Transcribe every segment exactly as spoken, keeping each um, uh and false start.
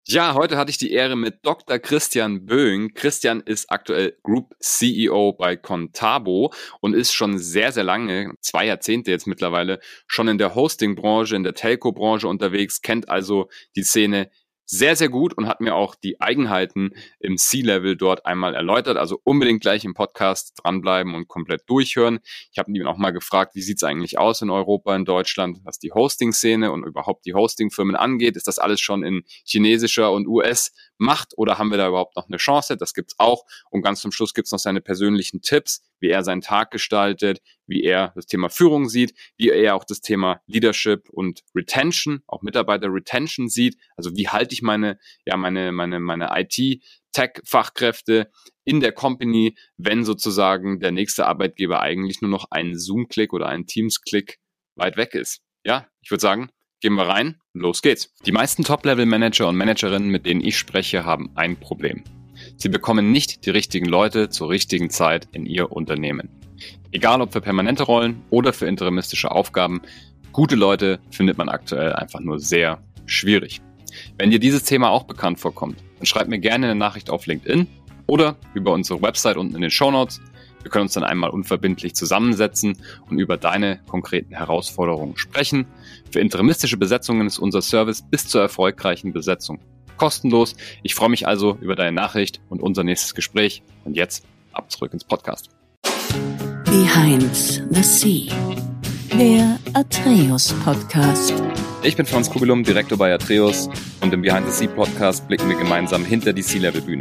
Ja, heute hatte ich die Ehre mit Doktor Christian Böing. Christian ist aktuell Group C E O bei Contabo und ist schon sehr, sehr lange, zwei Jahrzehnte jetzt mittlerweile, schon in der Hosting-Branche, in der Telco-Branche unterwegs, kennt also die Szene sehr, sehr gut und hat mir auch die Eigenheiten im C-Level dort einmal erläutert. Also unbedingt gleich im Podcast dranbleiben und komplett durchhören. Ich habe ihn auch mal gefragt, wie sieht es eigentlich aus in Europa, in Deutschland, was die Hosting-Szene und überhaupt die Hosting-Firmen angeht. Ist das alles schon in chinesischer und U S-Macht oder haben wir da überhaupt noch eine Chance? Das gibt's auch. Und ganz zum Schluss gibt's noch seine persönlichen Tipps, wie er seinen Tag gestaltet, wie er das Thema Führung sieht, wie er auch das Thema Leadership und Retention, auch Mitarbeiter-Retention sieht. Also wie halte ich meine, ja, meine, meine, meine I T-Tech-Fachkräfte in der Company, wenn sozusagen der nächste Arbeitgeber eigentlich nur noch einen Zoom-Klick oder einen Teams-Klick weit weg ist. Ja, ich würde sagen, gehen wir rein, los geht's. Die meisten Top-Level-Manager und Managerinnen, mit denen ich spreche, haben ein Problem. Sie bekommen nicht die richtigen Leute zur richtigen Zeit in ihr Unternehmen. Egal ob für permanente Rollen oder für interimistische Aufgaben, gute Leute findet man aktuell einfach nur sehr schwierig. Wenn dir dieses Thema auch bekannt vorkommt, dann schreib mir gerne eine Nachricht auf LinkedIn oder über unsere Website unten in den Shownotes. Wir können uns dann einmal unverbindlich zusammensetzen und über deine konkreten Herausforderungen sprechen. Für interimistische Besetzungen ist unser Service bis zur erfolgreichen Besetzung kostenlos. Ich freue mich also über deine Nachricht und unser nächstes Gespräch. Und jetzt ab zurück ins Podcast. Behind the Sea, der Atreus Podcast. Ich bin Franz Kugelum, Direktor bei Atreus und im Behind the Sea Podcast blicken wir gemeinsam hinter die C-Level-Bühne.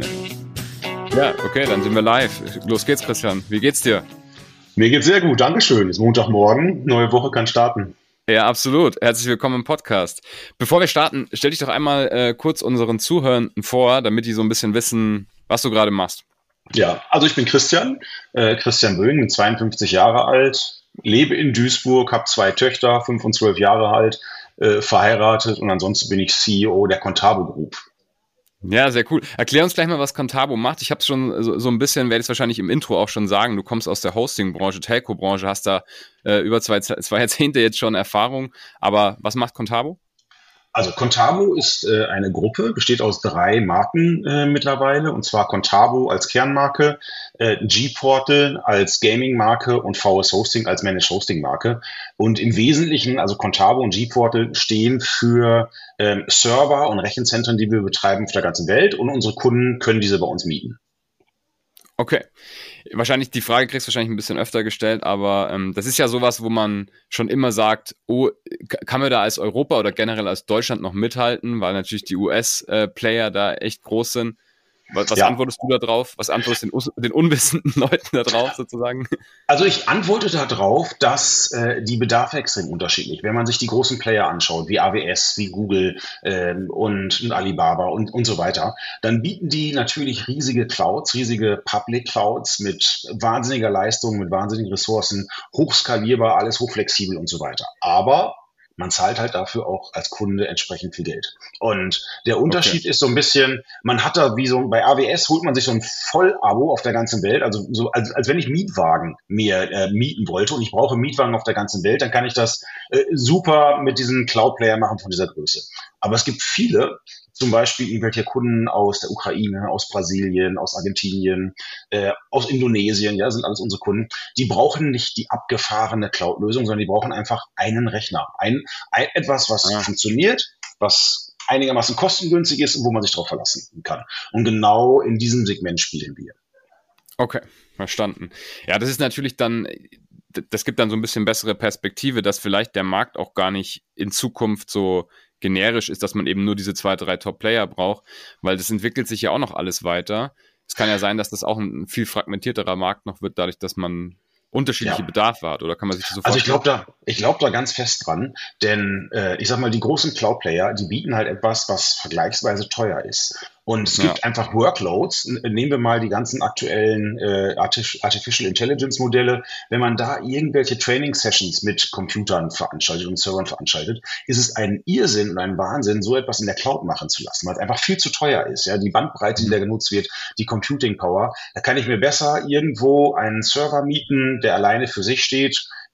Ja, okay, dann sind wir live. Los geht's, Christian. Wie geht's dir? Mir geht's sehr gut, Dankeschön. Es ist Montagmorgen, neue Woche kann starten. Ja, absolut. Herzlich willkommen im Podcast. Bevor wir starten, stell dich doch einmal äh, kurz unseren Zuhörenden vor, damit die so ein bisschen wissen, was du gerade machst. Ja, also ich bin Christian, äh, Christian Böing, bin zweiundfünfzig Jahre alt, lebe in Duisburg, habe zwei Töchter, fünf und zwölf Jahre alt, äh, verheiratet und ansonsten bin ich C E O der Contabo Group. Ja, sehr cool. Erklär uns gleich mal, was Contabo macht. Ich habe es schon so, so ein bisschen, werde ich es wahrscheinlich im Intro auch schon sagen, du kommst aus der Hosting-Branche, Telco-Branche, hast da äh, über zwei, zwei Jahrzehnte jetzt schon Erfahrung. Aber was macht Contabo? Also Contabo ist äh, eine Gruppe, besteht aus drei Marken äh, mittlerweile, und zwar Contabo als Kernmarke, äh, G-Portal als Gaming-Marke und V S Hosting als Managed Hosting-Marke. Und im Wesentlichen, also Contabo und G-Portal stehen für ähm, Server und Rechenzentren, die wir betreiben auf der ganzen Welt, und unsere Kunden können diese bei uns mieten. Okay. Wahrscheinlich, die Frage kriegst du wahrscheinlich ein bisschen öfter gestellt, aber ähm, das ist ja sowas, wo man schon immer sagt, oh, kann man da als Europa oder generell als Deutschland noch mithalten, weil natürlich die U S-Player da echt groß sind. Was, was ja. antwortest du da drauf? Was antwortest du den, den unwissenden Leuten da drauf sozusagen? Also ich antworte da drauf, dass äh, die Bedarfe extrem unterschiedlich. Wenn man sich die großen Player anschaut, wie A W S, wie Google ähm, und, und Alibaba und, und so weiter, dann bieten die natürlich riesige Clouds, riesige Public Clouds mit wahnsinniger Leistung, mit wahnsinnigen Ressourcen, hochskalierbar, alles hochflexibel und so weiter. Aber man zahlt halt dafür auch als Kunde entsprechend viel Geld. Und der Unterschied okay. ist so ein bisschen, man hat da wie so, bei A W S holt man sich so ein Vollabo auf der ganzen Welt, also so als, als wenn ich Mietwagen mir äh, mieten wollte und ich brauche Mietwagen auf der ganzen Welt, dann kann ich das äh, super mit diesen Cloud-Player machen von dieser Größe. Aber es gibt viele, zum Beispiel irgendwelche Kunden aus der Ukraine, aus Brasilien, aus Argentinien, äh, aus Indonesien, ja, sind alles unsere Kunden. Die brauchen nicht die abgefahrene Cloud-Lösung, sondern die brauchen einfach einen Rechner. Ein, ein etwas, was ja. funktioniert, was einigermaßen kostengünstig ist und wo man sich drauf verlassen kann. Und genau in diesem Segment spielen wir. Okay, verstanden. Ja, das ist natürlich dann, das gibt dann so ein bisschen bessere Perspektive, dass vielleicht der Markt auch gar nicht in Zukunft so generisch ist, dass man eben nur diese zwei, drei Top-Player braucht, weil das entwickelt sich ja auch noch alles weiter. Es kann ja sein, dass das auch ein viel fragmentierterer Markt noch wird, dadurch, dass man unterschiedliche ja. Bedarfe hat, oder kann man sich das so vorstellen? Also ich glaube da, ich glaube da ganz fest dran, denn äh, ich sag mal, die großen Cloud-Player, die bieten halt etwas, was vergleichsweise teuer ist. Und es gibt ja. einfach Workloads. Nehmen wir mal die ganzen aktuellen äh, Artificial Intelligence Modelle. Wenn man da irgendwelche Training Sessions mit Computern veranstaltet und Servern veranstaltet, ist es ein Irrsinn und ein Wahnsinn, so etwas in der Cloud machen zu lassen, weil es einfach viel zu teuer ist. Ja, die Bandbreite, die da genutzt wird, die Computing Power. Da kann ich mir besser irgendwo einen Server mieten, der alleine für sich steht,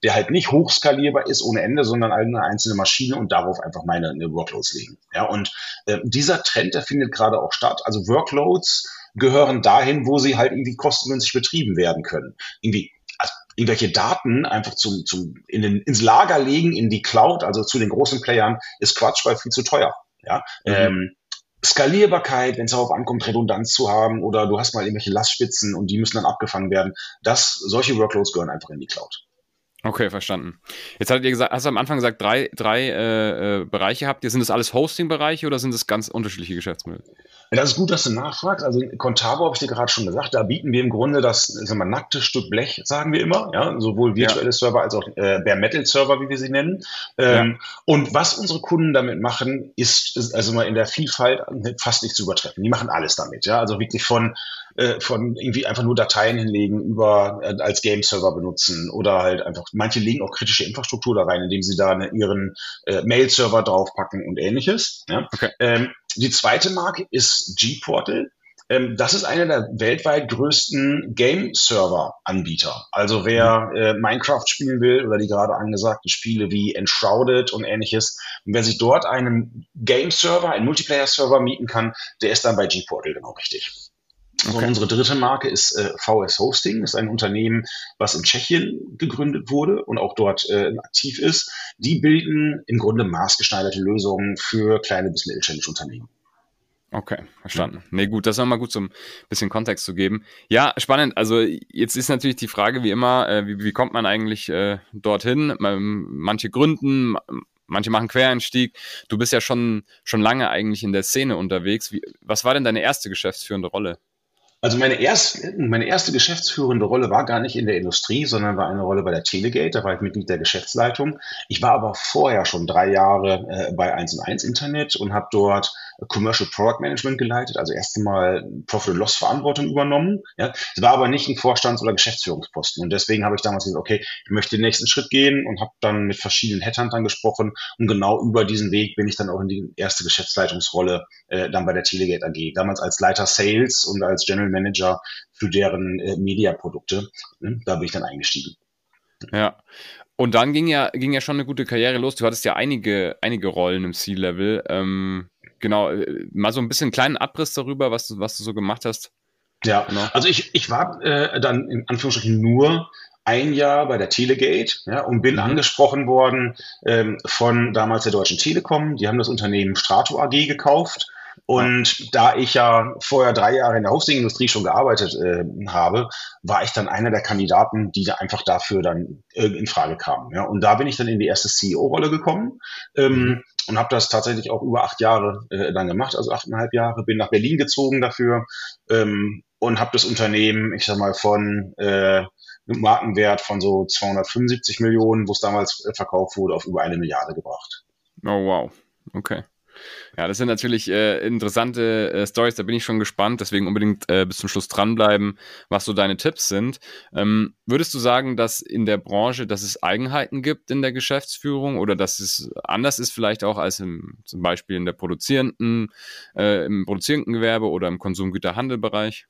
der halt nicht hochskalierbar ist ohne Ende, sondern eine einzelne Maschine und darauf einfach meine, meine Workloads legen. Ja, und äh, dieser Trend, der findet gerade auch statt. Also Workloads gehören dahin, wo sie halt irgendwie kostengünstig betrieben werden können. Irgendwie also irgendwelche Daten einfach zum, zum in den, ins Lager legen, in die Cloud, also zu den großen Playern, ist Quatsch, weil viel zu teuer. Ja, mhm. ähm, Skalierbarkeit, wenn es darauf ankommt, Redundanz zu haben oder du hast mal irgendwelche Lastspitzen und die müssen dann abgefangen werden. Das, solche Workloads gehören einfach in die Cloud. Okay, verstanden. Jetzt hattet ihr gesagt, hast du am Anfang gesagt, drei, drei äh, äh, Bereiche habt ihr. Sind das alles Hosting-Bereiche oder sind das ganz unterschiedliche Geschäftsmodelle? Ja, das ist gut, dass du nachfragst. Also in Contabo habe ich dir gerade schon gesagt, da bieten wir im Grunde das, sagen wir, nackte Stück Blech, sagen wir immer, ja, sowohl virtuelle ja. Server als auch äh, Bare Metal Server, wie wir sie nennen. Ähm, ja. Und was unsere Kunden damit machen, ist, ist also mal in der Vielfalt fast nicht zu übertreffen. Die machen alles damit, ja, also wirklich von äh, von irgendwie einfach nur Dateien hinlegen, über äh, als Game-Server benutzen oder halt einfach, manche legen auch kritische Infrastruktur da rein, indem sie da ne, ihren äh, Mail-Server draufpacken und ähnliches. Ja. Okay. Ähm, die zweite Marke ist G-Portal. Ähm, das ist einer der weltweit größten Game-Server-Anbieter. Also wer äh, Minecraft spielen will oder die gerade angesagten Spiele wie Enshrouded und ähnliches, und wer sich dort einen Game-Server, einen Multiplayer-Server mieten kann, der ist dann bei G-Portal genau richtig. Okay. Und unsere dritte Marke ist äh, V S Hosting. Das ist ein Unternehmen, was in Tschechien gegründet wurde und auch dort äh, aktiv ist. Die bilden im Grunde maßgeschneiderte Lösungen für kleine bis mittelständische Unternehmen. Okay, verstanden. Ja. Nee, gut, das ist nochmal gut, so ein bisschen Kontext zu geben. Ja, spannend. Also jetzt ist natürlich die Frage, wie immer, äh, wie, wie kommt man eigentlich äh, dorthin? Manche gründen, manche machen Quereinstieg. Du bist ja schon, schon lange eigentlich in der Szene unterwegs. Wie, was war denn deine erste geschäftsführende Rolle? Also meine erste, meine erste geschäftsführende Rolle war gar nicht in der Industrie, sondern war eine Rolle bei der Telegate. Da war ich Mitglied der Geschäftsleitung. Ich war aber vorher schon drei Jahre äh, bei eins und eins Internet und habe dort Commercial Product Management geleitet, also erst einmal Profit and Loss Verantwortung übernommen. Ja. Es war aber nicht ein Vorstands- oder Geschäftsführungsposten. Und deswegen habe ich damals gesagt, okay, ich möchte den nächsten Schritt gehen und habe dann mit verschiedenen Headhuntern gesprochen. Und genau über diesen Weg bin ich dann auch in die erste Geschäftsleitungsrolle äh, dann bei der Telegate A G. Damals als Leiter Sales und als General Manager für deren äh, Mediaprodukte. Da bin ich dann eingestiegen. Ja. Und dann ging ja, ging ja schon eine gute Karriere los. Du hattest ja einige, einige Rollen im C-Level. Ähm, genau, mal so ein bisschen einen kleinen Abriss darüber, was du, was du so gemacht hast. Ja, genau. Also ich, ich war äh, dann in Anführungsstrichen nur ein Jahr bei der Telegate, ja, und bin mhm. angesprochen worden ähm, von damals der Deutschen Telekom. Die haben das Unternehmen Strato A G gekauft. Und ja. da ich ja vorher drei Jahre in der Hosting-Industrie schon gearbeitet äh, habe, war ich dann einer der Kandidaten, die da einfach dafür dann äh, in Frage kamen. Ja. Und da bin ich dann in die erste C E O-Rolle gekommen ähm, mhm. und habe das tatsächlich auch über acht Jahre äh, dann gemacht, also achteinhalb Jahre. Bin nach Berlin gezogen dafür ähm, und habe das Unternehmen, ich sag mal, von äh, einem Markenwert von so zweihundertfünfundsiebzig Millionen, wo es damals äh, verkauft wurde, auf über eine Milliarde gebracht. Oh, wow. Okay. Ja, das sind natürlich äh, interessante äh, Stories, da bin ich schon gespannt, deswegen unbedingt äh, bis zum Schluss dranbleiben, was so deine Tipps sind. Ähm, würdest du sagen, dass in der Branche, dass es Eigenheiten gibt in der Geschäftsführung oder dass es anders ist vielleicht auch als im, zum Beispiel in der produzierenden, äh, im produzierenden Gewerbe oder im Konsumgüterhandelbereich?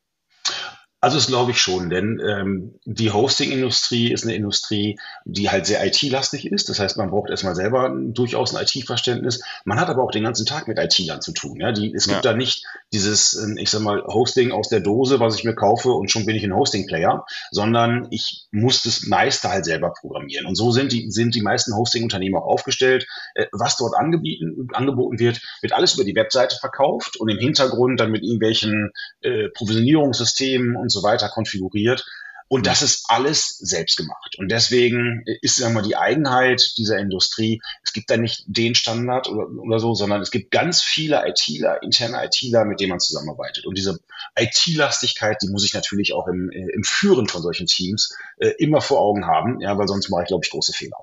Also das glaube ich schon, denn ähm, die Hosting-Industrie ist eine Industrie, die halt sehr I T-lastig ist. Das heißt, man braucht erstmal selber durchaus ein I T-Verständnis. Man hat aber auch den ganzen Tag mit I T-Lern zu tun. Ja? Die, es gibt ja. da nicht dieses, ich sag mal, Hosting aus der Dose, was ich mir kaufe und schon bin ich ein Hosting-Player, sondern ich muss das meiste halt selber programmieren. Und so sind die, sind die meisten Hosting-Unternehmen auch aufgestellt. Äh, was dort angeboten, angeboten wird, wird alles über die Webseite verkauft und im Hintergrund dann mit irgendwelchen äh, Provisionierungssystemen und so weiter konfiguriert. Und das ist alles selbst gemacht. Und deswegen ist, sagen wir mal, die Eigenheit dieser Industrie, es gibt da nicht den Standard oder, oder so, sondern es gibt ganz viele ITler, interne ITler, mit denen man zusammenarbeitet. Und diese I T-Lastigkeit, die muss ich natürlich auch im, im Führen von solchen Teams äh, immer vor Augen haben, ja, weil sonst mache ich, glaube ich, große Fehler.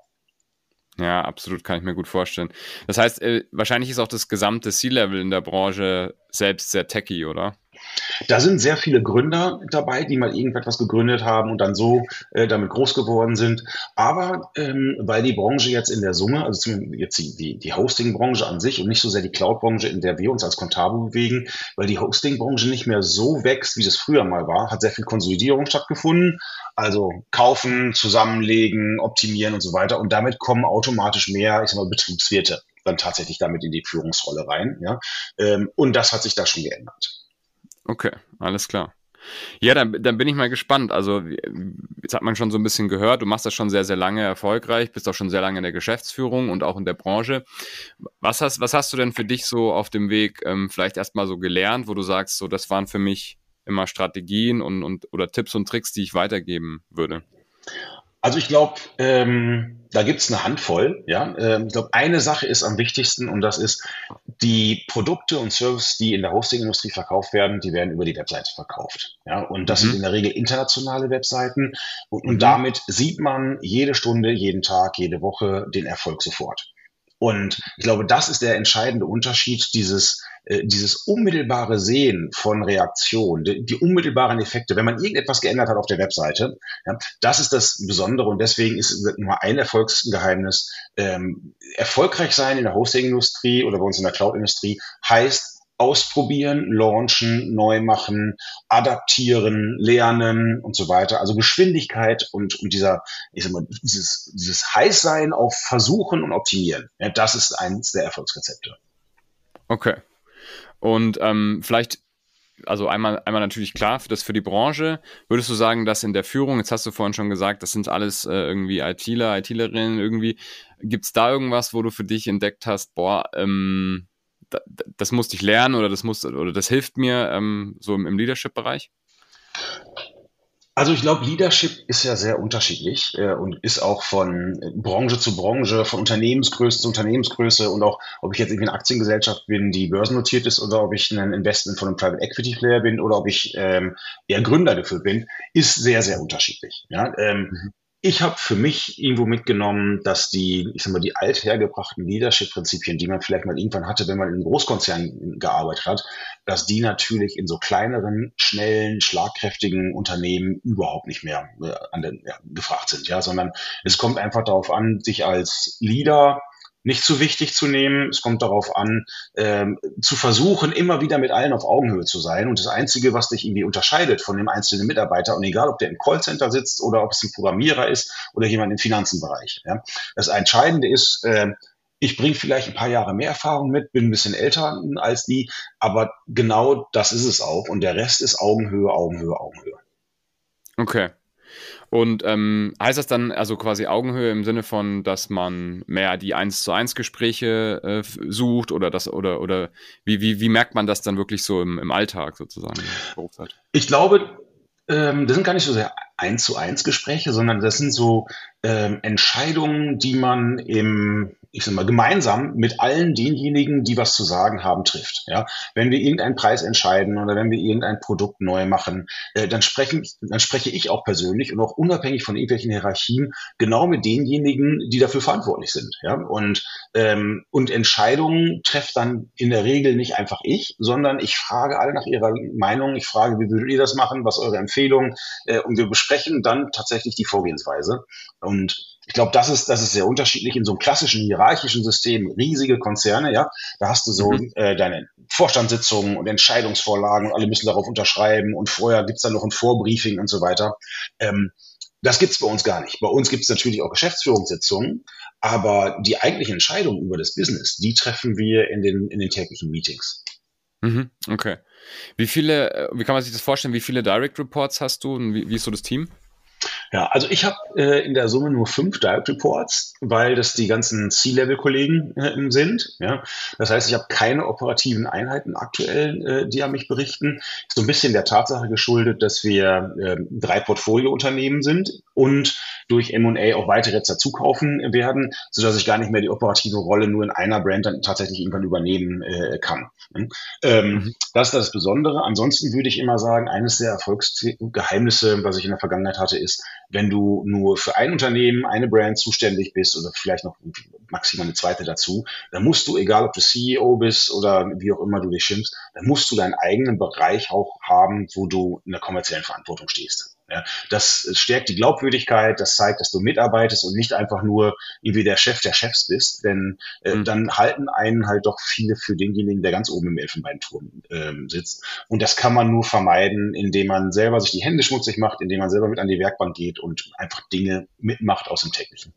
Ja, absolut, kann ich mir gut vorstellen. Das heißt, äh, wahrscheinlich ist auch das gesamte C-Level in der Branche selbst sehr techy, oder? Da sind sehr viele Gründer dabei, die mal irgendetwas gegründet haben und dann so äh, damit groß geworden sind. Aber ähm, weil die Branche jetzt in der Summe, also zumindest jetzt die, die, die Hosting-Branche an sich und nicht so sehr die Cloud-Branche, in der wir uns als Contabo bewegen, weil die Hosting-Branche nicht mehr so wächst, wie das früher mal war, hat sehr viel Konsolidierung stattgefunden. Also kaufen, zusammenlegen, optimieren und so weiter. Und damit kommen automatisch mehr, ich sag mal, Betriebswirte dann tatsächlich damit in die Führungsrolle rein. Ja? Ähm, und das hat sich da schon geändert. Okay, alles klar. Ja, dann, dann bin ich mal gespannt. Also jetzt hat man schon so ein bisschen gehört, du machst das schon sehr, sehr lange erfolgreich, bist auch schon sehr lange in der Geschäftsführung und auch in der Branche. Was hast, was hast du denn für dich so auf dem Weg ähm, vielleicht erstmal so gelernt, wo du sagst, so das waren für mich immer Strategien und, und oder Tipps und Tricks, die ich weitergeben würde? Also ich glaube, ähm, da gibt's eine Handvoll. Ja, ähm, ich glaube, eine Sache ist am wichtigsten und das ist, die Produkte und Services, die in der Hosting-Industrie verkauft werden, die werden über die Webseite verkauft. Ja, und das mhm. sind in der Regel internationale Webseiten und, und mhm. damit sieht man jede Stunde, jeden Tag, jede Woche den Erfolg sofort. Und ich glaube, das ist der entscheidende Unterschied, dieses, äh, dieses unmittelbare Sehen von Reaktion, die, die unmittelbaren Effekte, wenn man irgendetwas geändert hat auf der Webseite, ja, das ist das Besondere und deswegen ist nur ein Erfolgsgeheimnis, ähm, erfolgreich sein in der Hosting-Industrie oder bei uns in der Cloud-Industrie heißt, ausprobieren, launchen, neu machen, adaptieren, lernen und so weiter. Also Geschwindigkeit und, und dieser, ich sag mal, dieses, dieses Heißsein auf Versuchen und Optimieren. Ja, das ist eins der Erfolgsrezepte. Okay. Und ähm, vielleicht, also einmal, einmal natürlich klar, das für die Branche. Würdest du sagen, dass in der Führung, jetzt hast du vorhin schon gesagt, das sind alles äh, irgendwie ITler, ITlerinnen irgendwie. Gibt es da irgendwas, wo du für dich entdeckt hast, boah, ähm, das musste ich lernen oder das muss oder das hilft mir ähm, so im, im Leadership-Bereich? Also ich glaube, Leadership ist ja sehr unterschiedlich äh, und ist auch von Branche zu Branche, von Unternehmensgröße zu Unternehmensgröße und auch, ob ich jetzt irgendwie eine Aktiengesellschaft bin, die börsennotiert ist oder ob ich ein Investment von einem Private Equity Player bin oder ob ich ähm, eher Gründer geführt bin, ist sehr, sehr unterschiedlich. Ja? Ähm, mhm. Ich habe für mich irgendwo mitgenommen, dass die, ich sag mal, die althergebrachten Leadership-Prinzipien, die man vielleicht mal irgendwann hatte, wenn man in einem Großkonzern gearbeitet hat, dass die natürlich in so kleineren, schnellen, schlagkräftigen Unternehmen überhaupt nicht mehr äh, an den, ja, gefragt sind, ja, sondern es kommt einfach darauf an, sich als Leader nicht zu wichtig zu nehmen. Es kommt darauf an, ähm, zu versuchen, immer wieder mit allen auf Augenhöhe zu sein. Und das Einzige, was dich irgendwie unterscheidet von dem einzelnen Mitarbeiter, und egal, ob der im Callcenter sitzt oder ob es ein Programmierer ist oder jemand im Finanzenbereich. Ja, das Entscheidende ist, äh, ich bringe vielleicht ein paar Jahre mehr Erfahrung mit, bin ein bisschen älter als die, aber genau das ist es auch. Und der Rest ist Augenhöhe, Augenhöhe, Augenhöhe. Okay. Und ähm, heißt das dann also quasi Augenhöhe im Sinne von, dass man mehr die eins zu eins Gespräche äh, sucht oder das oder oder wie wie wie merkt man das dann wirklich so im, im Alltag sozusagen? Ich glaube, ähm, das sind gar nicht so sehr eins zu eins Gespräche, sondern das sind so ähm, Entscheidungen, die man im ich sag mal, gemeinsam mit allen denjenigen, die was zu sagen haben, trifft. Ja, wenn wir irgendeinen Preis entscheiden oder wenn wir irgendein Produkt neu machen, äh, dann sprechen, dann spreche ich auch persönlich und auch unabhängig von irgendwelchen Hierarchien genau mit denjenigen, die dafür verantwortlich sind. Ja, und ähm, und Entscheidungen trefft dann in der Regel nicht einfach ich, sondern ich frage alle nach ihrer Meinung. Ich frage, wie würdet ihr das machen? Was ist eure Empfehlung? Äh, und wir besprechen dann tatsächlich die Vorgehensweise. Und ich glaube, das ist, das ist sehr unterschiedlich in so einem klassischen hierarchischen System, riesige Konzerne, ja, da hast du so mhm. äh, deine Vorstandssitzungen und Entscheidungsvorlagen und alle müssen darauf unterschreiben und vorher gibt's dann noch ein Vorbriefing und so weiter. Ähm, das gibt's bei uns gar nicht. Bei uns gibt's natürlich auch Geschäftsführungssitzungen, aber die eigentliche Entscheidung über das Business, die treffen wir in den, in den täglichen Meetings. Mhm. Okay. Wie viele, wie kann man sich das vorstellen, wie viele Direct Reports hast du und wie, wie ist so das Team? Ja, also ich habe äh, in der Summe nur fünf Direct Reports, weil das die ganzen C-Level-Kollegen äh, sind. Ja, das heißt, ich habe keine operativen Einheiten aktuell, äh, die an mich berichten. Ist so ein bisschen der Tatsache geschuldet, dass wir äh, drei Portfoliounternehmen sind und durch M und A auch weitere jetzt dazukaufen werden, sodass ich gar nicht mehr die operative Rolle nur in einer Brand dann tatsächlich irgendwann übernehmen äh, kann. Ähm, mhm. Das ist das Besondere. Ansonsten würde ich immer sagen, eines der Erfolgsgeheimnisse, was ich in der Vergangenheit hatte, ist, wenn du nur für ein Unternehmen, eine Brand zuständig bist oder vielleicht noch maximal eine zweite dazu, dann musst du, egal ob du C E O bist oder wie auch immer du dich schimpfst, dann musst du deinen eigenen Bereich auch haben, wo du in der kommerziellen Verantwortung stehst. Ja, das stärkt die Glaubwürdigkeit, das zeigt, dass du mitarbeitest und nicht einfach nur irgendwie der Chef der Chefs bist, denn äh, mhm. dann halten einen halt doch viele für denjenigen, der ganz oben im Elfenbeinturm äh, sitzt. Und das kann man nur vermeiden, indem man selber sich die Hände schmutzig macht, indem man selber mit an die Werkbank geht und einfach Dinge mitmacht aus dem Täglichen.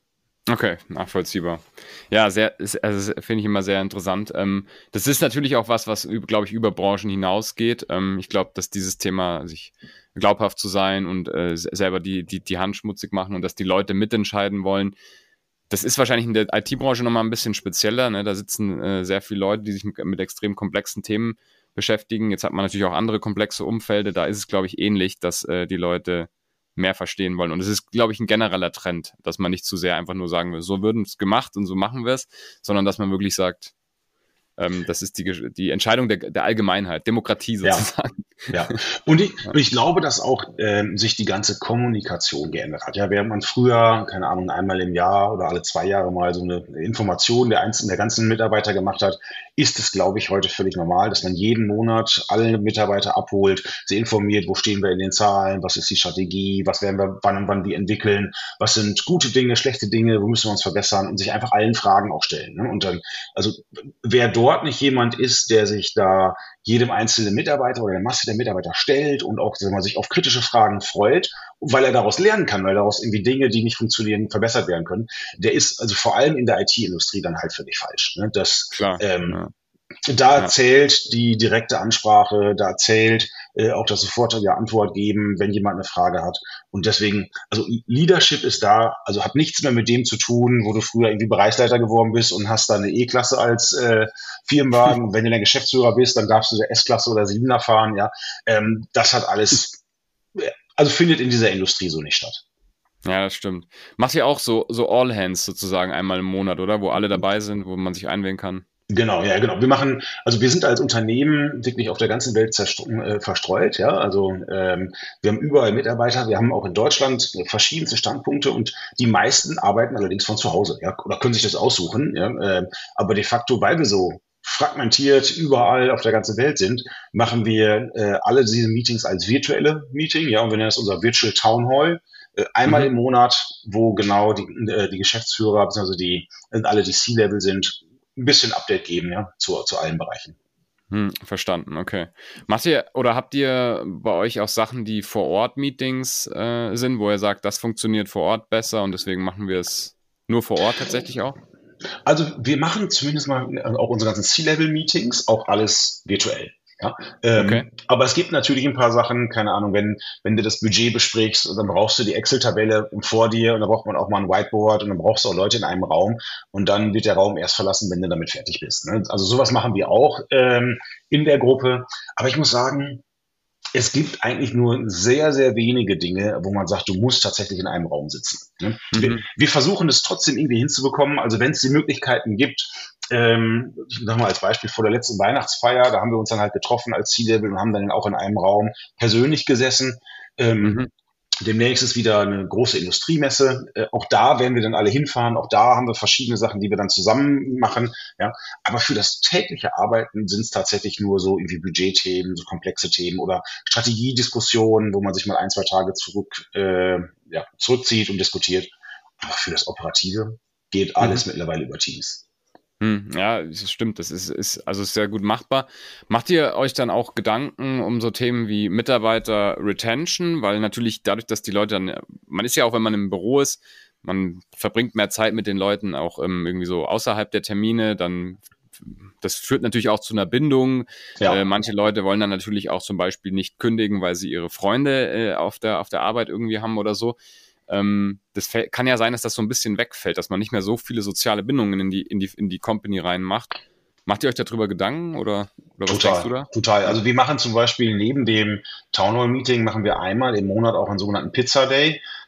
Okay, nachvollziehbar. Ja, sehr, also finde ich immer sehr interessant. Ähm, das ist natürlich auch was, was, glaube ich, über Branchen hinausgeht. Ähm, ich glaube, dass dieses Thema, sich glaubhaft zu sein und äh, selber die, die, die Hand schmutzig machen und dass die Leute mitentscheiden wollen, das ist wahrscheinlich in der I T-Branche nochmal ein bisschen spezieller. Ne? Da sitzen äh, sehr viele Leute, die sich mit, mit extrem komplexen Themen beschäftigen. Jetzt hat man natürlich auch andere komplexe Umfelder. Da ist es, glaube ich, ähnlich, dass äh, die Leute mehr verstehen wollen. Und es ist, glaube ich, ein genereller Trend, dass man nicht zu sehr einfach nur sagen will, so würden es gemacht und so machen wir es, sondern dass man wirklich sagt, ähm, das ist die, die Entscheidung der, der Allgemeinheit, Demokratie sozusagen. Ja, ja. Und, ich, ja. und ich glaube, dass auch ähm, sich die ganze Kommunikation geändert hat. Ja, während man früher, keine Ahnung, einmal im Jahr oder alle zwei Jahre mal so eine Information der einzelnen, der ganzen Mitarbeiter gemacht hat, ist es, glaube ich, heute völlig normal, dass man jeden Monat alle Mitarbeiter abholt, sie informiert, wo stehen wir in den Zahlen, was ist die Strategie, was werden wir wann und wann wie entwickeln, was sind gute Dinge, schlechte Dinge, wo müssen wir uns verbessern und sich einfach allen Fragen auch stellen. Ne? Und dann, also wer dort nicht jemand ist, der sich da jedem einzelnen Mitarbeiter oder der Masse der Mitarbeiter stellt und auch, sagen wir mal, sich auf kritische Fragen freut, weil er daraus lernen kann, weil daraus irgendwie Dinge, die nicht funktionieren, verbessert werden können, der ist also vor allem in der I T-Industrie dann halt völlig falsch. Ne? Das, Klar, ähm, ja. Da ja. zählt die direkte Ansprache, da zählt äh, auch das sofortige Antwort geben, wenn jemand eine Frage hat. Und deswegen, also Leadership ist da, also hat nichts mehr mit dem zu tun, wo du früher irgendwie Bereichsleiter geworden bist und hast da eine E-Klasse als äh, Firmenwagen. Wenn du der Geschäftsführer bist, dann darfst du der S-Klasse oder Siebener fahren. Ja, ähm, das hat alles, also findet in dieser Industrie so nicht statt. Ja, das stimmt. Macht ihr auch so, so All-Hands sozusagen einmal im Monat, oder? Wo alle dabei sind, wo man sich einwählen kann? Genau, ja, genau. Wir machen, also wir sind als Unternehmen wirklich auf der ganzen Welt äh, verstreut, ja. Also ähm, wir haben überall Mitarbeiter, wir haben auch in Deutschland verschiedenste Standpunkte und die meisten arbeiten allerdings von zu Hause, ja, oder können sich das aussuchen, ja. Äh, aber de facto, weil wir so fragmentiert überall auf der ganzen Welt sind, machen wir äh, alle diese Meetings als virtuelle Meeting, ja, und wir nennen das unser Virtual Town Hall. Äh, einmal mhm. im Monat, wo genau die, äh, die Geschäftsführer, beziehungsweise die, alle die C-Level sind, ein bisschen Update geben, ja, zu, zu allen Bereichen. Hm, verstanden, okay. Macht ihr oder habt ihr bei euch auch Sachen, die vor Ort Meetings äh, sind, wo ihr sagt, das funktioniert vor Ort besser und deswegen machen wir es nur vor Ort tatsächlich auch? Also wir machen zumindest mal auch unsere ganzen C-Level-Meetings auch alles virtuell. Ja, ähm, okay. Aber es gibt natürlich ein paar Sachen, keine Ahnung, wenn, wenn du das Budget besprichst, dann brauchst du die Excel-Tabelle vor dir und dann braucht man auch mal ein Whiteboard und dann brauchst du auch Leute in einem Raum und dann wird der Raum erst verlassen, wenn du damit fertig bist. Ne? Also sowas machen wir auch ähm, in der Gruppe. Aber ich muss sagen, es gibt eigentlich nur sehr, sehr wenige Dinge, wo man sagt, du musst tatsächlich in einem Raum sitzen. Ne? Mhm. Wir, wir versuchen es trotzdem irgendwie hinzubekommen. Also wenn es die Möglichkeiten gibt, ähm, ich sag mal als Beispiel vor der letzten Weihnachtsfeier, da haben wir uns dann halt getroffen als C-Level und haben dann auch in einem Raum persönlich gesessen. Ähm, mhm. Demnächst ist wieder eine große Industriemesse. Äh, auch da werden wir dann alle hinfahren. Auch da haben wir verschiedene Sachen, die wir dann zusammen machen. Ja, aber für das tägliche Arbeiten sind es tatsächlich nur so irgendwie Budgetthemen, so komplexe Themen oder Strategiediskussionen, wo man sich mal ein, zwei Tage zurück, äh, ja, zurückzieht und diskutiert. Aber für das Operative geht alles mhm. mittlerweile über Teams. Hm, ja, das stimmt, das ist, ist also sehr gut machbar. Macht ihr euch dann auch Gedanken um so Themen wie Mitarbeiter-Retention? Weil natürlich dadurch, dass die Leute dann, man ist ja auch, wenn man im Büro ist, man verbringt mehr Zeit mit den Leuten, auch ähm, irgendwie so außerhalb der Termine, dann das führt natürlich auch zu einer Bindung. Ja. Äh, manche Leute wollen dann natürlich auch zum Beispiel nicht kündigen, weil sie ihre Freunde äh, auf der, auf der Arbeit irgendwie haben oder so. Ähm, das kann ja sein, dass das so ein bisschen wegfällt, dass man nicht mehr so viele soziale Bindungen in die, in die, in die Company reinmacht. Macht ihr euch darüber Gedanken oder, oder was total, denkst du da? Total. Also wir machen zum Beispiel neben dem Town Hall Meeting machen wir einmal im Monat auch einen sogenannten Pizza Day.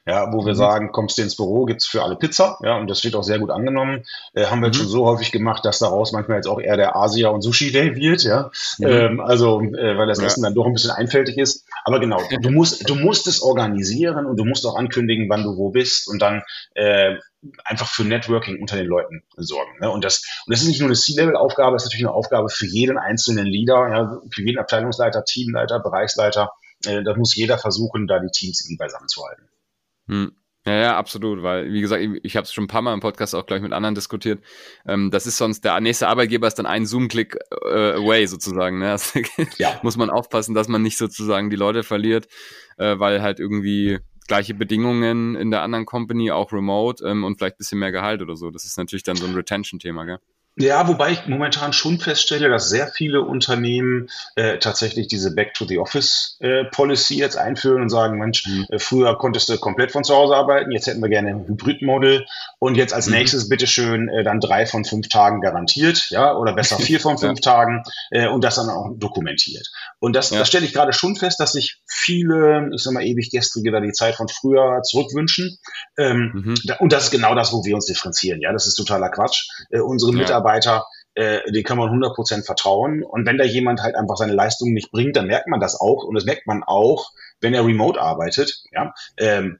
ja, wo wir Mhm. sagen, kommst du ins Büro, gibt's für alle Pizza, ja, und das wird auch sehr gut angenommen. Äh, haben wir jetzt Mhm. schon so häufig gemacht, dass daraus manchmal jetzt auch eher der Asia- und Sushi-Day wird, ja. Mhm. Ähm, also, äh, weil das Ja. Essen dann doch ein bisschen einfältig ist. Aber genau, du musst, du musst es organisieren und du musst auch ankündigen, wann du wo bist und dann äh, einfach für Networking unter den Leuten sorgen. Ne? Und das, und das ist nicht nur eine C-Level-Aufgabe, das ist natürlich eine Aufgabe für jeden einzelnen Leader, ja, für jeden Abteilungsleiter, Teamleiter, Bereichsleiter. Äh, da muss jeder versuchen, da die Teams irgendwie beisammen zu halten. Hm. Ja, ja, absolut, weil, wie gesagt, ich, ich habe es schon ein paar Mal im Podcast auch gleich mit anderen diskutiert. Ähm, das ist sonst, der nächste Arbeitgeber ist dann ein Zoom-Klick äh, away sozusagen. Ne? Also, Ja. muss man aufpassen, dass man nicht sozusagen die Leute verliert, äh, weil halt irgendwie gleiche Bedingungen in der anderen Company, auch remote ähm, und vielleicht ein bisschen mehr Gehalt oder so. Das ist natürlich dann so ein Retention-Thema, gell? Ja, wobei ich momentan schon feststelle, dass sehr viele Unternehmen äh, tatsächlich diese Back-to-the-Office-Policy äh, jetzt einführen und sagen, Mensch, Mhm. äh, früher konntest du komplett von zu Hause arbeiten, jetzt hätten wir gerne ein Hybrid-Model und jetzt als Mhm. nächstes bitteschön äh, dann drei von fünf Tagen garantiert, ja, oder besser vier von fünf Ja. Tagen äh, und das dann auch dokumentiert. Und das, Ja. das stelle ich gerade schon fest, dass sich viele, ich sag mal, ewig Gestrige da die Zeit von früher zurückwünschen. Ähm, Mhm. da, und das ist genau das, wo wir uns differenzieren. Ja, das ist totaler Quatsch. Äh, unsere Ja. Mitarbeiter, äh, den kann man hundert Prozent vertrauen. Und wenn da jemand halt einfach seine Leistung nicht bringt, dann merkt man das auch. Und das merkt man auch, wenn er remote arbeitet. Ja, ähm,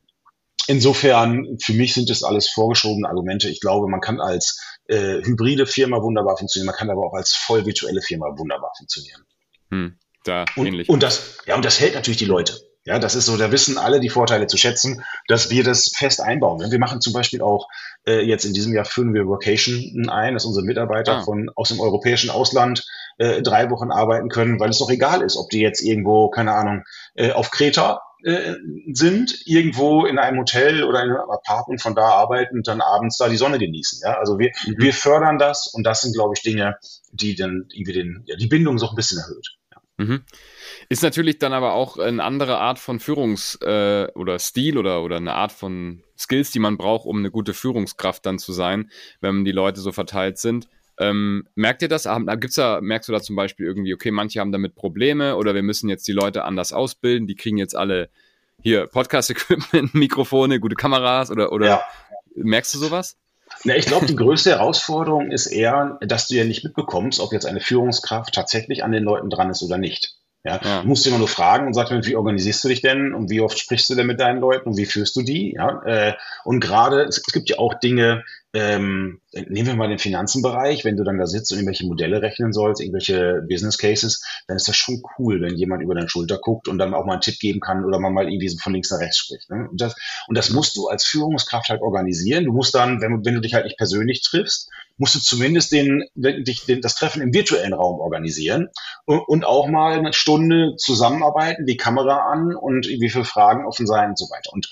insofern, für mich sind das alles vorgeschobene Argumente. Ich glaube, man kann als äh, hybride Firma wunderbar funktionieren. Man kann aber auch als voll virtuelle Firma wunderbar funktionieren. Hm. Da Und, ähnlich. und das, ja, und das hält natürlich die Leute. Ja, das ist so, da wissen alle die Vorteile zu schätzen, dass wir das fest einbauen. Wir machen zum Beispiel auch, äh, jetzt in diesem Jahr führen wir Workation ein, dass unsere Mitarbeiter Ah. von, aus dem europäischen Ausland äh, drei Wochen arbeiten können, weil es doch egal ist, ob die jetzt irgendwo, keine Ahnung, äh, auf Kreta äh, sind, irgendwo in einem Hotel oder in einem Apartment von da arbeiten und dann abends da die Sonne genießen. Ja, also wir, Mhm. wir fördern das und das sind, glaube ich, Dinge, die dann irgendwie den, ja, die Bindung so ein bisschen erhöht. Mhm. Ist natürlich dann aber auch eine andere Art von Führungs- äh, oder Stil oder, oder eine Art von Skills, die man braucht, um eine gute Führungskraft dann zu sein, wenn die Leute so verteilt sind. Ähm, merkt ihr das? Gibt's da, merkst du da zum Beispiel irgendwie, okay, manche haben damit Probleme oder wir müssen jetzt die Leute anders ausbilden, die kriegen jetzt alle hier Podcast-Equipment, Mikrofone, gute Kameras oder, oder Ja. merkst du sowas? Na, ich glaube, die größte Herausforderung ist eher, dass du ja nicht mitbekommst, ob jetzt eine Führungskraft tatsächlich an den Leuten dran ist oder nicht. Ja, Ja. du musst immer nur fragen und sagst, wie organisierst du dich denn und wie oft sprichst du denn mit deinen Leuten und wie führst du die? Ja, äh, und gerade, es, es gibt ja auch Dinge, ähm, nehmen wir mal den Finanzenbereich, wenn du dann da sitzt und irgendwelche Modelle rechnen sollst, irgendwelche Business Cases, dann ist das schon cool, wenn jemand über deine Schulter guckt und dann auch mal einen Tipp geben kann oder man mal irgendwie so von links nach rechts spricht. Ne? Und, das, und das musst du als Führungskraft halt organisieren. Du musst dann, wenn, wenn du dich halt nicht persönlich triffst, musst du zumindest den, dich, den, das Treffen im virtuellen Raum organisieren und, und auch mal eine Stunde zusammenarbeiten, die Kamera an und wie viele Fragen offen sein und so weiter. Und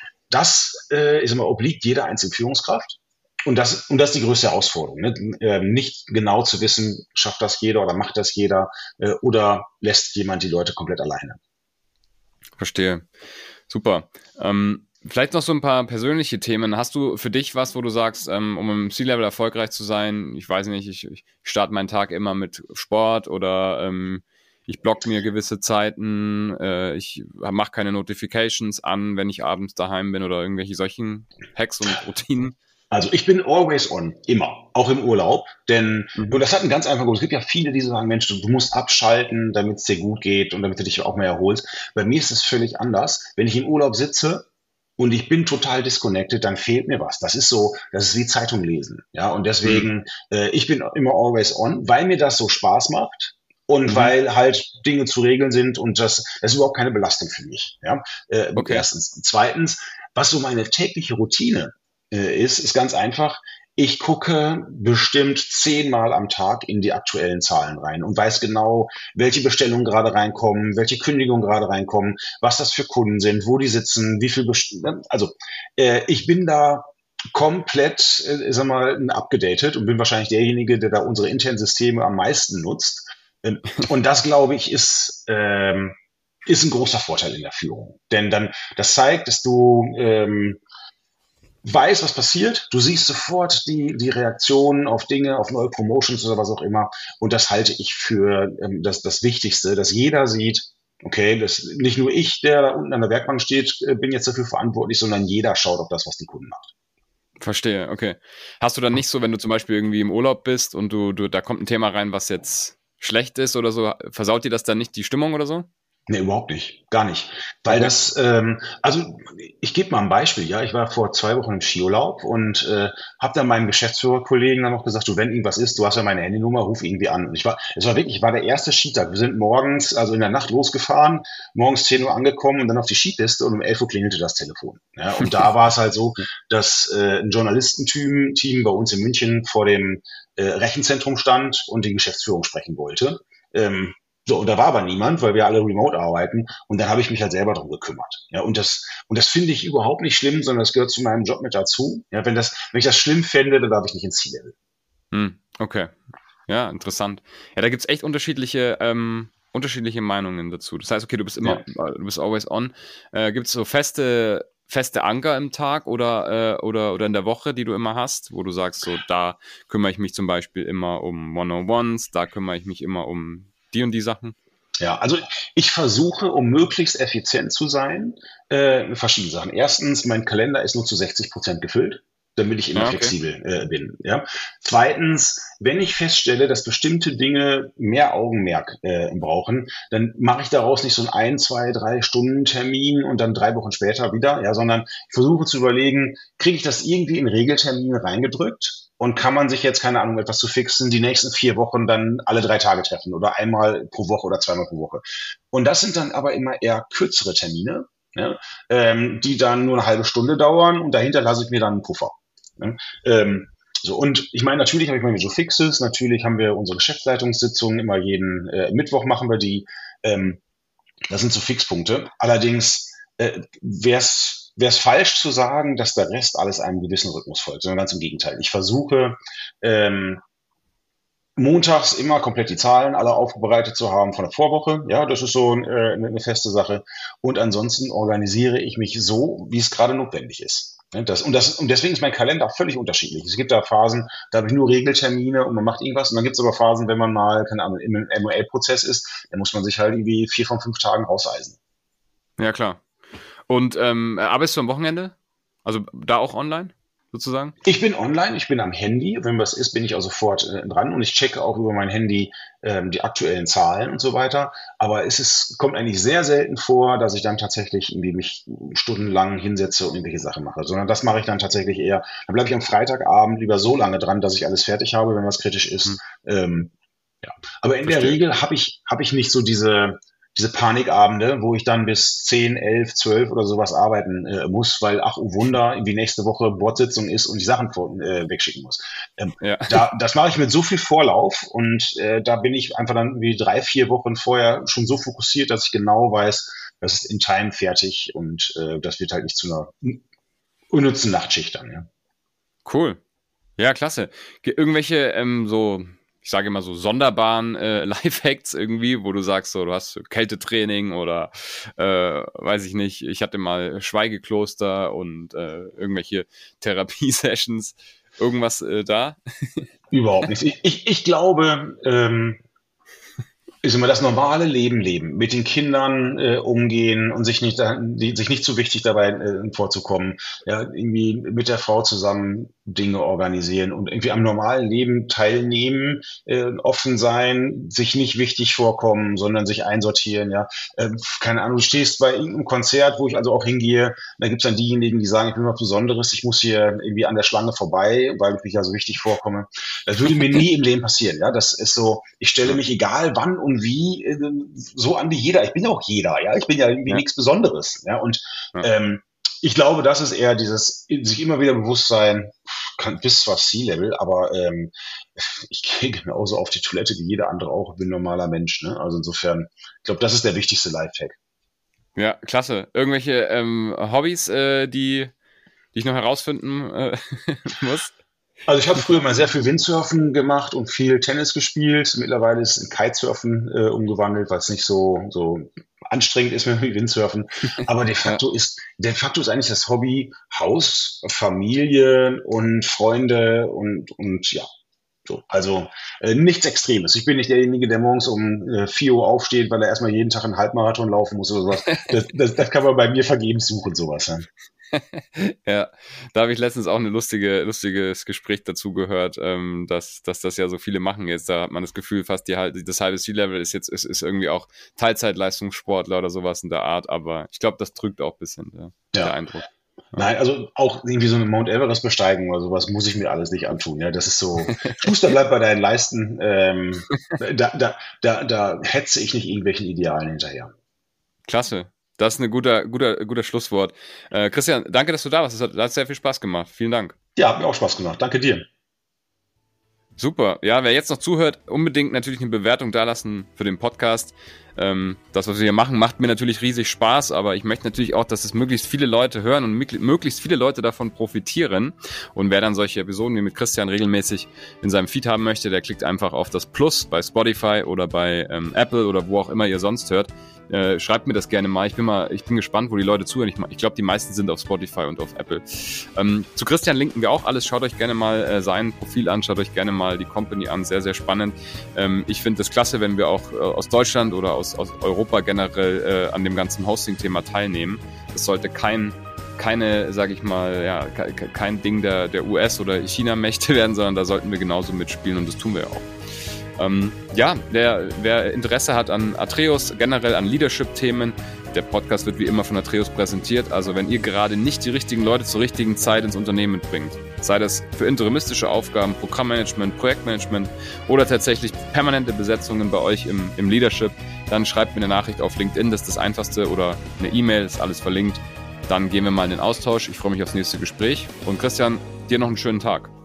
das äh, ist immer obliegt jeder einzelnen Führungskraft. Und das, und das ist die größte Herausforderung. Ne? Ähm, nicht genau zu wissen, schafft das jeder oder macht das jeder äh, oder lässt jemand die Leute komplett alleine. Verstehe. Super. Ähm, vielleicht noch so ein paar persönliche Themen. Hast du für dich was, wo du sagst, ähm, um im C-Level erfolgreich zu sein, ich weiß nicht, ich, ich starte meinen Tag immer mit Sport oder ähm, ich block mir gewisse Zeiten, äh, ich mache keine Notifications an, wenn ich abends daheim bin oder irgendwelche solchen Hacks und Routinen? Also ich bin always on, immer, auch im Urlaub, denn Mhm. und das hat einen ganz einfachen Grund. Es gibt ja viele, die sagen, Mensch, du, du musst abschalten, damit es dir gut geht und damit du dich auch mehr erholst. Bei mir ist es völlig anders. Wenn ich im Urlaub sitze und ich bin total disconnected, dann fehlt mir was. Das ist so, das ist wie Zeitung lesen, ja. Und deswegen, äh, ich bin immer always on, weil mir das so Spaß macht. Und Mhm. weil halt Dinge zu regeln sind und das, das ist überhaupt keine Belastung für mich. Ja? Äh, Okay. Erstens. Zweitens, was so meine tägliche Routine äh, ist, ist ganz einfach. Ich gucke bestimmt zehnmal am Tag in die aktuellen Zahlen rein und weiß genau, welche Bestellungen gerade reinkommen, welche Kündigungen gerade reinkommen, was das für Kunden sind, wo die sitzen, wie viel Bestellungen. Also äh, ich bin da komplett, äh, sag mal, abgedatet und bin wahrscheinlich derjenige, der da unsere internen Systeme am meisten nutzt. Ähm, und das, glaube ich, ist, ähm, ist ein großer Vorteil in der Führung. Denn dann, das zeigt, dass du ähm, weißt, was passiert. Du siehst sofort die, die Reaktionen auf Dinge, auf neue Promotions oder was auch immer. Und das halte ich für ähm, das, das Wichtigste, dass jeder sieht, Okay, das nicht nur ich, der da unten an der Werkbank steht, äh, bin jetzt dafür verantwortlich, sondern jeder schaut auf das, was die Kunden macht. Verstehe, okay. Hast du dann nicht so, wenn du zum Beispiel irgendwie im Urlaub bist und du, du da kommt ein Thema rein, was jetzt schlecht ist oder so, versaut dir das dann nicht die Stimmung oder so? Nee, überhaupt nicht. Gar nicht. Weil Okay. das, ähm, also ich gebe mal ein Beispiel, ja. Ich war vor zwei Wochen im Skiurlaub und äh, habe dann meinem Geschäftsführerkollegen dann noch gesagt, du, wenn irgendwas ist, du hast ja meine Handynummer, ruf irgendwie an. Und ich war, es war wirklich, ich war der erste Skitag. Wir sind morgens, also in der Nacht losgefahren, morgens zehn Uhr angekommen und dann auf die Skipiste und um elf Uhr klingelte das Telefon. Ja, und da war es halt so, dass äh, ein Journalistenteam Team bei uns in München vor dem äh, Rechenzentrum stand und die Geschäftsführung sprechen wollte. Ähm, So, und da war aber niemand, weil wir alle remote arbeiten. Und dann habe ich mich halt selber drum gekümmert. Ja, und das, und das finde ich überhaupt nicht schlimm, sondern das gehört zu meinem Job mit dazu. Ja, wenn das, wenn ich das schlimm fände, dann darf ich nicht ins C-Level. Hm, okay. Ja, interessant. Ja, da gibt's echt unterschiedliche, ähm, unterschiedliche Meinungen dazu. Das heißt, okay, du bist immer, Ja. äh, du bist always on. Äh, gibt's so feste, feste Anker im Tag oder, äh, oder, oder in der Woche, die du immer hast, wo du sagst, so, da kümmere ich mich zum Beispiel immer um One-on-Ones, da kümmere ich mich immer um die und die Sachen? Ja, also ich versuche, um möglichst effizient zu sein, äh, verschiedene Sachen. Erstens, mein Kalender ist nur zu sechzig Prozent gefüllt, damit ich immer Ja, okay. flexibel äh, bin. Ja. Zweitens, wenn ich feststelle, dass bestimmte Dinge mehr Augenmerk äh, brauchen, dann mache ich daraus nicht so einen ein, zwei, drei Stunden Termin und dann drei Wochen später wieder, ja, sondern ich versuche zu überlegen, kriege ich das irgendwie in Regeltermine reingedrückt? Und kann man sich jetzt, keine Ahnung, etwas zu fixen, die nächsten vier Wochen dann alle drei Tage treffen oder einmal pro Woche oder zweimal pro Woche. Und das sind dann aber immer eher kürzere Termine, ja, ähm, die dann nur eine halbe Stunde dauern und dahinter lasse ich mir dann einen Puffer. Ja. Ähm, so, und ich meine, natürlich habe ich mal so Fixes, natürlich haben wir unsere Geschäftsleitungssitzungen, immer jeden äh, Mittwoch machen wir die. Ähm, das sind so Fixpunkte. Allerdings äh, wäre es wäre es falsch zu sagen, dass der Rest alles einem gewissen Rhythmus folgt, sondern ganz im Gegenteil. Ich versuche ähm, montags immer komplett die Zahlen alle aufbereitet zu haben von der Vorwoche. Ja, das ist so äh, eine feste Sache. Und ansonsten organisiere ich mich so, wie es gerade notwendig ist. Das, und, das, und deswegen ist mein Kalender völlig unterschiedlich. Es gibt da Phasen, da habe ich nur Regeltermine und man macht irgendwas. Und dann gibt es aber Phasen, wenn man mal, keine Ahnung, im M und A-Prozess ist, dann muss man sich halt irgendwie vier von fünf Tagen rauseisen. Ja, klar. Und ähm, arbeitest du am Wochenende? Also da auch online, sozusagen? Ich bin online, ich bin am Handy. Wenn was ist, bin ich auch sofort äh, dran und ich checke auch über mein Handy ähm, die aktuellen Zahlen und so weiter. Aber es ist, kommt eigentlich sehr selten vor, dass ich dann tatsächlich irgendwie mich stundenlang hinsetze und irgendwelche Sachen mache, sondern das mache ich dann tatsächlich eher. Dann bleibe ich am Freitagabend lieber so lange dran, dass ich alles fertig habe, wenn was kritisch ist. Hm. Ähm, ja. Aber in Verstehe. der Regel habe ich, habe ich nicht so diese diese Panikabende, wo ich dann bis zehn, elf, zwölf oder sowas arbeiten äh, muss, weil, ach oh Wunder, irgendwie nächste Woche Bordsitzung ist und die Sachen vor, äh, wegschicken muss. Ähm, Ja. da, das mache ich mit so viel Vorlauf und äh, da bin ich einfach dann wie drei, vier Wochen vorher schon so fokussiert, dass ich genau weiß, das ist in Time fertig und äh, das wird halt nicht zu einer unnützen Nachtschicht dann. Ja. Cool. Ja, klasse. Ge- Irgendwelche ähm, so, ich sage immer so sonderbaren äh, Lifehacks irgendwie, wo du sagst, so, du hast Kältetraining oder äh, weiß ich nicht, ich hatte mal Schweigekloster und äh, irgendwelche Therapiesessions, irgendwas äh, da? Überhaupt nicht. Ich, ich, ich glaube, ähm, ist immer das normale Leben leben, mit den Kindern äh, umgehen und sich nicht, da, die, sich nicht zu wichtig dabei äh, vorzukommen, ja, irgendwie mit der Frau zusammen Dinge organisieren und irgendwie am normalen Leben teilnehmen, äh, offen sein, sich nicht wichtig vorkommen, sondern sich einsortieren, ja. Äh, keine Ahnung, du stehst bei irgendeinem Konzert, wo ich also auch hingehe, da gibt's dann diejenigen, die sagen, ich bin was Besonderes, ich muss hier irgendwie an der Schlange vorbei, weil ich mich ja so wichtig vorkomme. Das würde mir nie im Leben passieren, ja. Das ist so, ich stelle mich egal wann und wie äh, so an wie jeder. Ich bin ja auch jeder, ja. Ich bin ja irgendwie Ja. nichts Besonderes, ja. Und Ja. ähm, ich glaube, das ist eher dieses sich immer wieder bewusst sein, kann, bis zwar C-Level, aber ähm, ich gehe genauso auf die Toilette wie jeder andere auch, bin ein normaler Mensch. Ne? Also insofern, ich glaube, das ist der wichtigste Lifehack. Ja, klasse. Irgendwelche ähm, Hobbys, äh, die, die ich noch herausfinden äh, muss? Also ich habe früher mal sehr viel Windsurfen gemacht und viel Tennis gespielt. Mittlerweile ist es in Kitesurfen äh, umgewandelt, weil es nicht so, so anstrengend ist mehr wie Windsurfen. Aber de facto ja. ist, de facto ist eigentlich das Hobby Haus, Familie und Freunde und, und ja, So, also äh, nichts Extremes. Ich bin nicht derjenige, der morgens um äh, vier Uhr aufsteht, weil er erstmal jeden Tag einen Halbmarathon laufen muss oder sowas. Das, das, das kann man bei mir vergebens suchen, sowas. Ja. Ja, da habe ich letztens auch ein lustige, lustiges Gespräch dazu gehört, ähm, dass, dass das ja so viele machen jetzt. Da hat man das Gefühl, fast die, das halbe C-Level ist jetzt ist, ist irgendwie auch Teilzeitleistungssportler oder sowas in der Art, aber ich glaube, das trügt auch ein bisschen, ja, ja. der Eindruck. Nein, also auch irgendwie so eine Mount Everest besteigen oder sowas muss ich mir alles nicht antun. Ja, das ist so, Schuster bleibt bei deinen Leisten. Ähm, da, da, da, da hetze ich nicht irgendwelchen Idealen hinterher. Klasse. Das ist ein guter, guter, guter Schlusswort. Äh, Christian, danke, dass du da warst. Das hat, das hat sehr viel Spaß gemacht. Vielen Dank. Ja, hat mir auch Spaß gemacht. Danke dir. Super. Ja, wer jetzt noch zuhört, unbedingt natürlich eine Bewertung dalassen für den Podcast. Ähm, das, was wir hier machen, macht mir natürlich riesig Spaß, aber ich möchte natürlich auch, dass es möglichst viele Leute hören und möglichst viele Leute davon profitieren. Und wer dann solche Episoden wie mit Christian regelmäßig in seinem Feed haben möchte, der klickt einfach auf das Plus bei Spotify oder bei ähm, Apple oder wo auch immer ihr sonst hört. Äh, schreibt mir das gerne mal. Ich bin mal, ich bin gespannt, wo die Leute zuhören. Ich, ich glaube, die meisten sind auf Spotify und auf Apple. Ähm, zu Christian linken wir auch alles. Schaut euch gerne mal äh, sein Profil an. Schaut euch gerne mal die Company an. Sehr, sehr spannend. Ähm, ich finde es klasse, wenn wir auch äh, aus Deutschland oder aus, aus Europa generell äh, an dem ganzen Hosting-Thema teilnehmen. Das sollte kein keine, sage ich mal, ja, kein Ding der, der U S- oder China-Mächte werden, sondern da sollten wir genauso mitspielen und das tun wir ja auch. Ähm, ja, der, wer Interesse hat an Atreus, generell an Leadership-Themen, der Podcast wird wie immer von Atreus präsentiert. Also wenn ihr gerade nicht die richtigen Leute zur richtigen Zeit ins Unternehmen bringt, sei das für interimistische Aufgaben, Programmmanagement, Projektmanagement oder tatsächlich permanente Besetzungen bei euch im, im Leadership, dann schreibt mir eine Nachricht auf LinkedIn, das ist das Einfachste, oder eine E-Mail, ist alles verlinkt. Dann gehen wir mal in den Austausch. Ich freue mich aufs nächste Gespräch. Und Christian, dir noch einen schönen Tag.